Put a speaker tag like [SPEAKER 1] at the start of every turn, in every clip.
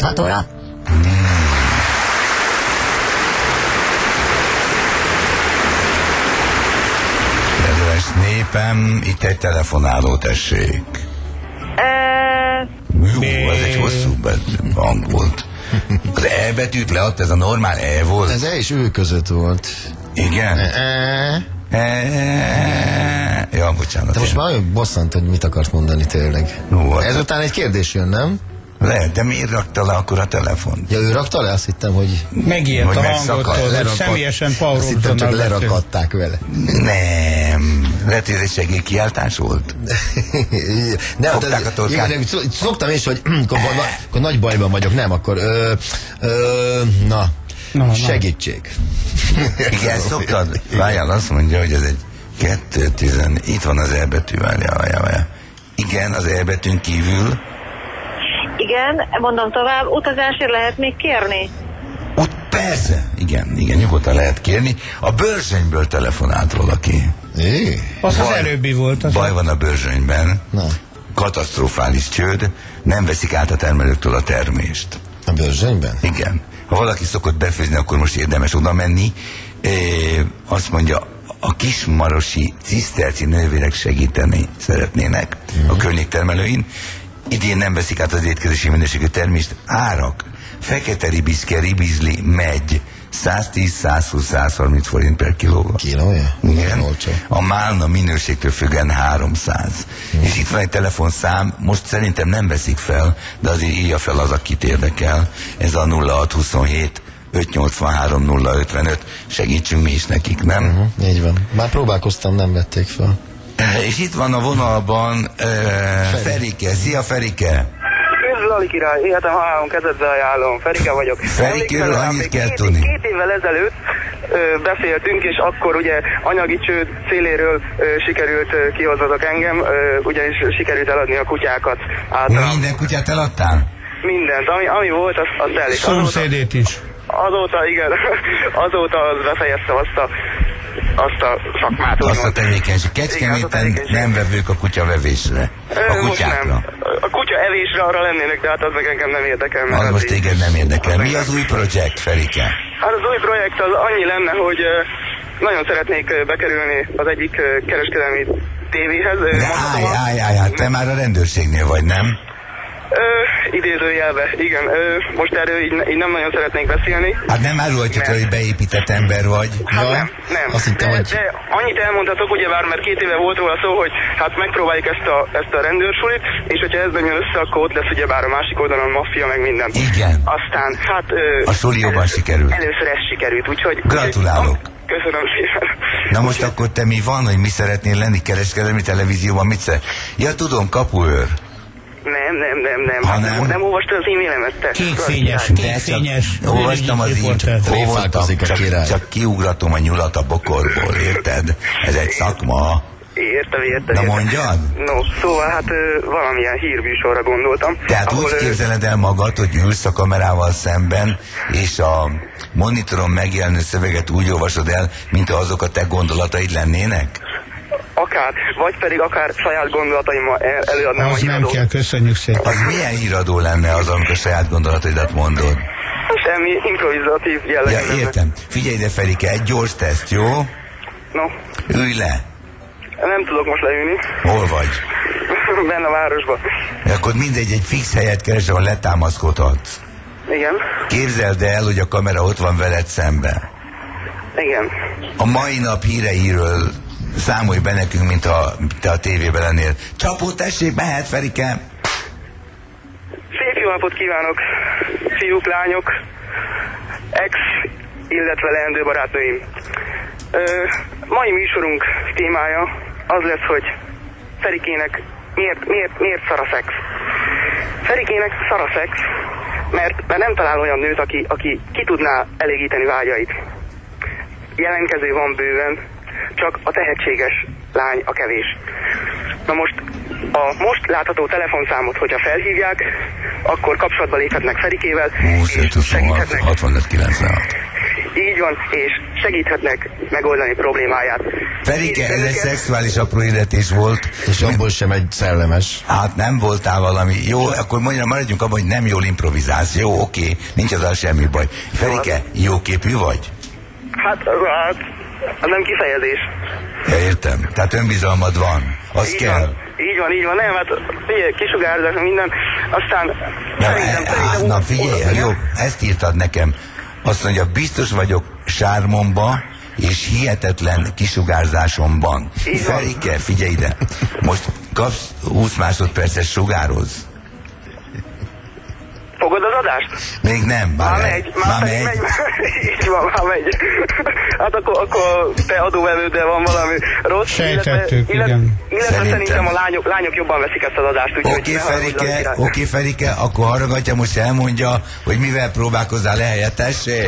[SPEAKER 1] 6 óra?
[SPEAKER 2] Kedves népem, itt egy telefonáló, tessék. Jó, ez egy hosszú hang volt. Az E betűt leadt, ez a normál E volt?
[SPEAKER 3] Ez E és ő között volt.
[SPEAKER 2] Igen? Ja, bocsánat.
[SPEAKER 3] De most már olyan bosszant, hogy mit akart mondani tényleg. Ezután egy kérdés jön, nem?
[SPEAKER 2] Lehet, de miért rakta le akkor a telefont?
[SPEAKER 3] Ja, ő rakta le? Azt hittem, hogy...
[SPEAKER 4] Megijedt a hangotól, hogy személyesen Paul
[SPEAKER 3] Azt hittem, csak lerakadták vele.
[SPEAKER 2] Nem. Lehet, hogy ez egy segélykiáltás volt?
[SPEAKER 3] Nem, igen, szoktam is, hogy akkor nagy bajban vagyok. Nem, akkor... Na, segítség.
[SPEAKER 2] Igen, szoktad? Várjál, azt mondja, hogy ez egy 2-10... Itt van az E betű, várjál. Igen, az E betűn kívül...
[SPEAKER 5] Igen, mondom tovább, utazásért lehet még kérni?
[SPEAKER 2] Persze, igen, nyugodtan lehet kérni. A Börzsönyből telefonált valaki.
[SPEAKER 4] Az előbbi volt.
[SPEAKER 2] Baj van a Börzsönyben.
[SPEAKER 3] Na.
[SPEAKER 2] Katasztrofális csőd, nem veszik át a termelőktől a termést.
[SPEAKER 3] A Börzsönyben?
[SPEAKER 2] Igen. Ha valaki szokott befőzni, akkor most érdemes oda menni. Azt mondja, a kismarosi ciszterci nővérek segíteni szeretnének a környéktermelőin. Idén nem veszik át az étkezési minőségű termést. Árak: fekete ribiszke, ribizli, megy 110-120-130 forint per kilóval.
[SPEAKER 3] Kilója?
[SPEAKER 2] Igen. A málna minőségtől függően 300. És itt van egy telefonszám, most szerintem nem veszik fel, de azért írja fel az, akit érdekel. Ez a 0627 583 055. Segítsünk mi is nekik, nem?
[SPEAKER 3] Így van. Már próbálkoztam, nem vették fel.
[SPEAKER 2] És itt van a vonalban Ferike. Szia, Ferike!
[SPEAKER 6] Lali király, életem halálom kezedbe ajánlom. Ferike vagyok.
[SPEAKER 2] Ferikről annyit kell tudni.
[SPEAKER 6] 2 évvel ezelőtt beszéltünk, és akkor ugye anyagi csőd széléről sikerült kihozatok engem, ugyanis sikerült eladni a kutyákat.
[SPEAKER 2] Minden kutyát eladtál?
[SPEAKER 6] Mindent, ami volt, azt elég.
[SPEAKER 4] Szomszédét is.
[SPEAKER 6] Azóta, igen, azóta befejeztem azt a szakmát.
[SPEAKER 2] Azt a tevékenység. Kecskeméten nem vevők a kutyavevésre. A kutyákra.
[SPEAKER 6] A kutya evésre arra lennének, de hát az meg engem nem érdekel.
[SPEAKER 2] Az most téged nem érdekel. Mi az új projekt, Ferike?
[SPEAKER 6] Hát az új projekt az annyi lenne, hogy nagyon szeretnék bekerülni az egyik kereskedelmi tévéhez.
[SPEAKER 2] De állj, te már a rendőrségnél vagy, nem?
[SPEAKER 6] Idézőjelbe, igen. Most erről így nem nagyon szeretnék beszélni.
[SPEAKER 2] Hát nem árulhatjuk el, hogy beépített ember vagy.
[SPEAKER 6] Hát nem.
[SPEAKER 3] Azt hittem,
[SPEAKER 6] de annyit elmondhatok, ugyebár, mert 2 éve volt róla szó, hogy hát megpróbáljuk ezt a rendőrsulit, és hogyha ez nem jön össze, akkor ott lesz ugyebár a másik oldalon a maffia, meg minden.
[SPEAKER 2] Igen.
[SPEAKER 6] Aztán, hát...
[SPEAKER 2] a suli jobban sikerült.
[SPEAKER 6] Először ez sikerült, úgyhogy...
[SPEAKER 2] Gratulálok.
[SPEAKER 6] Köszönöm szépen.
[SPEAKER 2] Na most akkor te mi van, hogy mi szeretnél lenni kereskedelmi televízióban? Mit Ja, tudom, kapuőr.
[SPEAKER 6] Nem. Nem olvastad az e-mailemet, te?
[SPEAKER 4] Kékfényes.
[SPEAKER 2] Olvastam az e-mailemet. Csak kiugratom a nyulat a bokorból, érted? Ez egy szakma.
[SPEAKER 6] Értem.
[SPEAKER 2] Na mondjad?
[SPEAKER 6] No, szóval hát valamilyen hírműsorra gondoltam.
[SPEAKER 2] Tehát úgy képzeled el magad, hogy ülsz a kamerával szemben, és a monitoron megjelenő szöveget úgy olvasod el, mint azok a te gondolataid lennének?
[SPEAKER 6] Akár, vagy pedig akár saját gondolataimmal előadnám
[SPEAKER 4] az
[SPEAKER 6] a híradót.
[SPEAKER 4] Nem kell, köszönjük szépen.
[SPEAKER 2] Az milyen híradó lenne az, amikor saját gondolataidat mondod?
[SPEAKER 6] Semmi improvizatív jellegű.
[SPEAKER 2] Ja, értem. Figyelj ide, Ferike, egy gyors teszt, jó?
[SPEAKER 6] No.
[SPEAKER 2] Ülj le.
[SPEAKER 6] Nem tudok most leülni.
[SPEAKER 2] Hol vagy?
[SPEAKER 6] Benne a városban.
[SPEAKER 2] Akkor mindegy, egy fix helyet keres, ahol letámaszkodhatsz.
[SPEAKER 6] Igen.
[SPEAKER 2] Képzeld el, hogy a kamera ott van veled szemben.
[SPEAKER 6] Igen.
[SPEAKER 2] A mai nap híreiről számolj be nekünk, mint ha te a tévében lennél. Csapó, tessék, mehet, Ferike!
[SPEAKER 6] Szép jó napot kívánok, fiúk, lányok, ex, illetve leendő barátnőim. Mai műsorunk témája az lesz, hogy Ferikének miért szar a szex. Ferikének szar a szex, mert nem talál olyan nőt, aki ki tudná elégíteni vágyait. Jelentkező van bőven, csak a tehetséges lány a kevés. Na most a most látható telefonszámot, hogyha felhívják, akkor kapcsolatba léphetnek Ferikével,
[SPEAKER 2] 25 26 65 96.
[SPEAKER 6] Így van, és segíthetnek megoldani problémáját.
[SPEAKER 2] Ferike, ez egy szexuális apróilletés volt.
[SPEAKER 3] És abból sem egy szellemes.
[SPEAKER 2] Hát nem voltál valami. Jó, akkor maradjunk abban, hogy nem jól improvizálsz. Jó, oké, nincs azzal semmi baj. Ferike, jóképű vagy?
[SPEAKER 6] Hát nem kifejezés.
[SPEAKER 2] Ja, értem. Tehát önbizalmad van. Az
[SPEAKER 6] Így
[SPEAKER 2] kell.
[SPEAKER 6] van. Így van, nem, hát figyelj, kisugárzás, minden, aztán szerintem...
[SPEAKER 2] Figyelj, jó, ezt írtad nekem. Azt mondja, biztos vagyok sármomba, és hihetetlen kisugárzásomban. Ferike, figyelj ide, most kapsz 20 másodperces sugárhoz.
[SPEAKER 6] Fogod az adást?
[SPEAKER 2] Még nem, már megy.
[SPEAKER 6] Így van, már megy. Hát akkor te adóvelőddel van valami rossz.
[SPEAKER 4] Sejtettük, igen.
[SPEAKER 6] Illetve szerintem a lányok jobban veszik ezt az adást.
[SPEAKER 2] Oké, Ferike, akkor hallgatja, most elmondja, hogy mivel próbálkozzál lehelyettesség.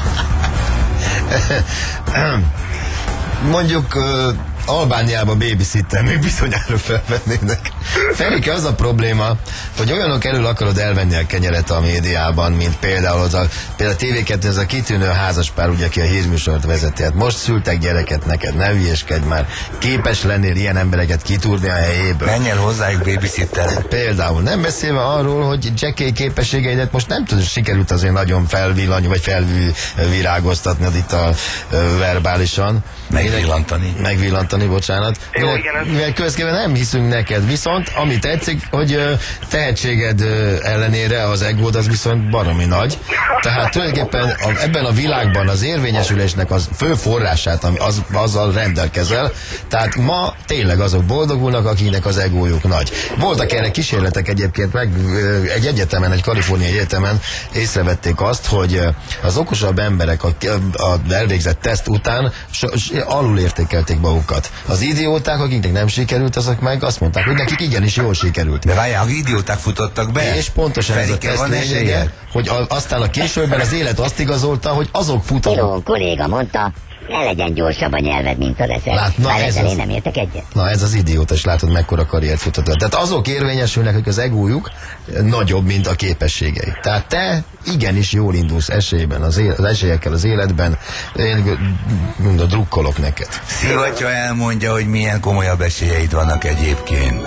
[SPEAKER 3] Mondjuk Albániában babysitter még bizonyára felvennének. Ferike, az a probléma, hogy olyanok elől akarod elvenni a kenyeret a médiában, mint például például a TV2, ez a kitűnő házaspár, ugye, aki a hírműsort vezeti. Hát most szültek gyereket neked, ne hülyeskedj már. Képes lennél ilyen embereket kitúrni a helyéből.
[SPEAKER 2] Menj el hozzájuk babysitter.
[SPEAKER 3] Például nem beszélve arról, hogy Jackie képességeidet most nem tudom, sikerült azért nagyon felvillany, vagy felvirágoztatni itt a verbálisan. Megvillantani, bocsánat.
[SPEAKER 6] Jó, igen,
[SPEAKER 3] mivel közképpen nem hiszünk neked, viszont ami tetszik, hogy tehetséged ellenére az egód az viszont baromi nagy. Tehát tulajdonképpen ebben a világban az érvényesülésnek az fő forrását, azzal rendelkezel. Tehát ma tényleg azok boldogulnak, akiknek az egójuk nagy. Voltak erre kísérletek egyébként, meg egy egyetemen, egy kaliforniai egyetemen észrevették azt, hogy az okosabb emberek a elvégzett teszt után alul értékelték magukat. Az idióták, akiknek nem sikerült, azok meg azt mondták, hogy nekik igenis jól sikerült.
[SPEAKER 2] De várjál, idióták futottak be.
[SPEAKER 3] És pontosan ez a teszt lényege, hogy aztán a későbben az élet azt igazolta, hogy azok futottak.
[SPEAKER 1] Jó, kolléga mondta, ne legyen gyorsabb a nyelved, mint az eszed. Bár ezzel én nem értek egyet.
[SPEAKER 3] Na ez az idióta, és látod, mekkora karriert futott. Tehát azok érvényesülnek, hogy az egójuk nagyobb, mint a képességei. Tehát te igenis jól indulsz esélyben, az esélyekkel az életben. Én drukkolok neked.
[SPEAKER 2] Szivattyú elmondja, hogy milyen komolyabb esélyeid vannak egyébként.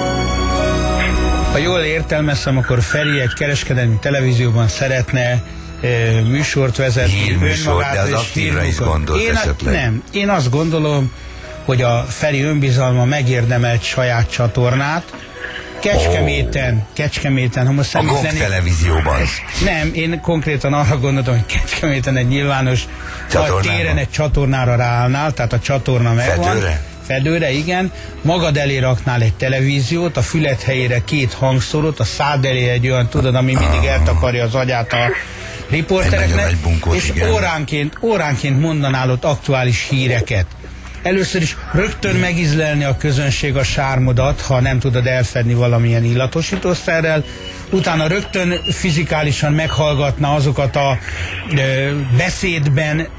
[SPEAKER 4] Ha jól értelmeztem, akkor Feri egy kereskedelmi televízióban szeretne műsort vezetni.
[SPEAKER 2] Hírműsort, de az aktívra is gondolt esetleg.
[SPEAKER 4] Nem, én azt gondolom, hogy a Feri önbizalma megérdemelt saját csatornát. Kecskeméten, ha most
[SPEAKER 2] a GOG televízióban.
[SPEAKER 4] Nem, én konkrétan arra gondoltam, hogy Kecskeméten egy nyilvános téren egy csatornára ráállnál, tehát a csatorna megvan. Fedőre, igen. Magad elé raknál egy televíziót, a füled helyére 2 hangszórót, a szád elé egy olyan, tudod, ami mindig eltakarja az agyát a riportereknek, és óránként mondanál ott aktuális híreket. Először is rögtön megízlelni a közönség a sármodat, ha nem tudod elfedni valamilyen illatosítószerrel, utána rögtön fizikálisan meghallgatna azokat a beszédben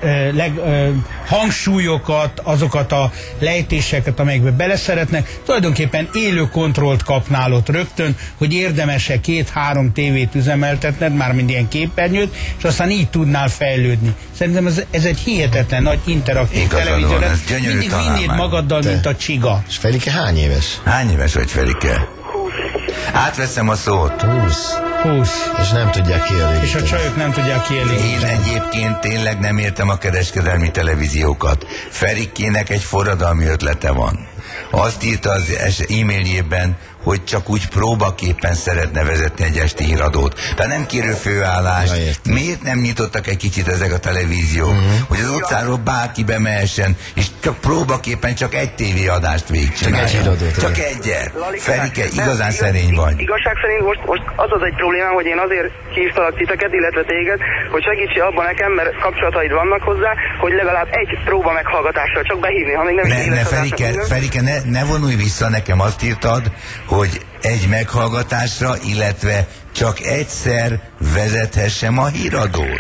[SPEAKER 4] hangsúlyokat, azokat a lejtéseket, amelyekbe beleszeretnek. Tulajdonképpen élő kontrollt kapnál ott rögtön, hogy érdemes-e 2-3 tévét üzemeltetned, mármint ilyen képernyőt, és aztán így tudnál fejlődni. Szerintem ez egy hihetetlen nagy interaktív televízió. Mindig vinnéd magaddal, mint a csiga.
[SPEAKER 3] És Ferike hány éves?
[SPEAKER 2] Hány éves vagy, Ferike? Átveszem a szót.
[SPEAKER 4] 20.
[SPEAKER 3] És nem tudják kielégíteni.
[SPEAKER 4] És a csajok nem tudják kielégíteni.
[SPEAKER 2] Én egyébként tényleg nem értem a kereskedelmi televíziókat. Ferikének egy forradalmi ötlete van. Azt írta az e-mailjében, hogy csak úgy próbaképpen szeretne vezetni egy esti híradót. Tehát nem kérő főállást. Miért nem nyitottak egy kicsit ezek a televíziók? Hogy az utcáról bárki bemehessen, és csak próbaképpen csak egy tévéadást végigcsinálja.
[SPEAKER 3] Csak egy híradót.
[SPEAKER 2] Csak egyet. Ferike, igazán szerény vagy.
[SPEAKER 6] Igazság szerint most az egy problémám, hogy én azért hívtalak titeket, illetve téged, hogy segítsél abban nekem, mert kapcsolataid vannak hozzá, hogy legalább egy próba meghallgatással csak behívni, ha még nem is
[SPEAKER 2] Ferike, ne vonulj vissza, nekem azt írtad, hogy egy meghallgatásra, illetve csak egyszer vezethessem a híradót.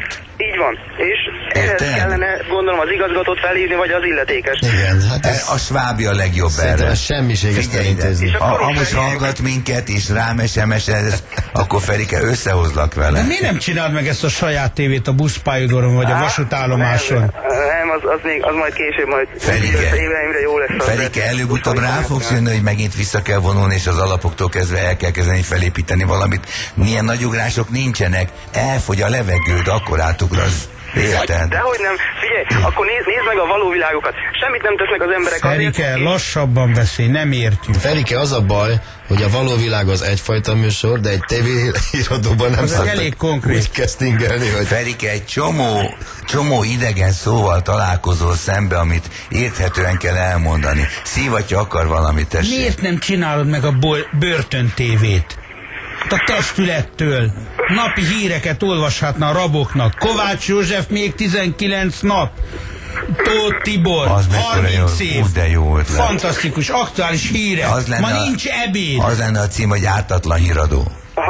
[SPEAKER 6] Így van. És ehhez kellene, gondolom, az igazgatót felhívni, vagy az illetékes.
[SPEAKER 3] Igen, hát
[SPEAKER 2] a Svábi a legjobb erre.
[SPEAKER 3] Ez semmiség ezt elintézni.
[SPEAKER 2] Ha most hallgat minket, és rám SMS-ez, akkor Ferike, összehozlak vele.
[SPEAKER 4] De miért nem csináld meg ezt a saját tévét a buszpályaudvaron, vagy a vasútállomáson?
[SPEAKER 6] Nem, az majd később, majd éveimre jó lesz.
[SPEAKER 2] Ferike, előbb-utóbb rá fogsz jönni, hogy megint vissza kell vonulni, és az alapoktól kezdve el kell kezdeni felépíteni valamit. Milyen nagy ugrások nincsenek, elfogy a levegőd, akkor átugrasz. Érted?
[SPEAKER 6] Dehogy nem. Figyelj, akkor nézd meg a való világokat. Semmit nem tesznek az emberek.
[SPEAKER 4] Ferike, lassabban beszélj, nem értjük.
[SPEAKER 3] Ferike, az a baj, hogy a való világ az egyfajta műsor, de egy tévéirodóban nem
[SPEAKER 4] szoktak
[SPEAKER 3] úgy castingelni, hogy...
[SPEAKER 2] Ferike, egy csomó idegen szóval találkozol szembe, amit érthetően kell elmondani. Szívatja akar valamit, tessék.
[SPEAKER 4] Miért nem csinálod meg a börtön tévét? A testülettől napi híreket olvashatna a raboknak. Kovács József még 19 nap. Tóth Tibor, 30 év.
[SPEAKER 2] De jó ötlet.
[SPEAKER 4] Fantasztikus, aktuális hírek. Ma nincs ebéd.
[SPEAKER 2] Az lenne a cím, hogy ártatlan híradó.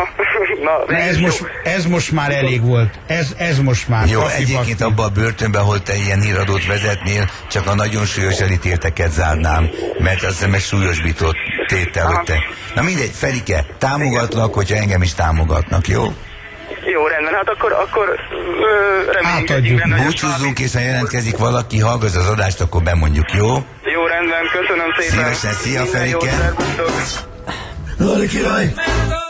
[SPEAKER 4] Ez most már elég volt. Ez most már.
[SPEAKER 2] Jó, egyébként abban a börtönben, ahol te ilyen híradót vezetnél, csak a nagyon súlyos elítélteket zárnám, mert azt hiszem egy súlyosbított tétel, hogy te. Na mindegy, Ferike, támogatlak, hogyha engem is támogatnak, jó?
[SPEAKER 6] Jó, rendben, hát akkor
[SPEAKER 4] reménykedjük.
[SPEAKER 2] Búcsúzzunk, és ha jelentkezik valaki, hallgass az adást, akkor bemondjuk, jó?
[SPEAKER 6] Jó, rendben, köszönöm szépen.
[SPEAKER 2] Szívesen, szia Ferike!
[SPEAKER 3] Lali király!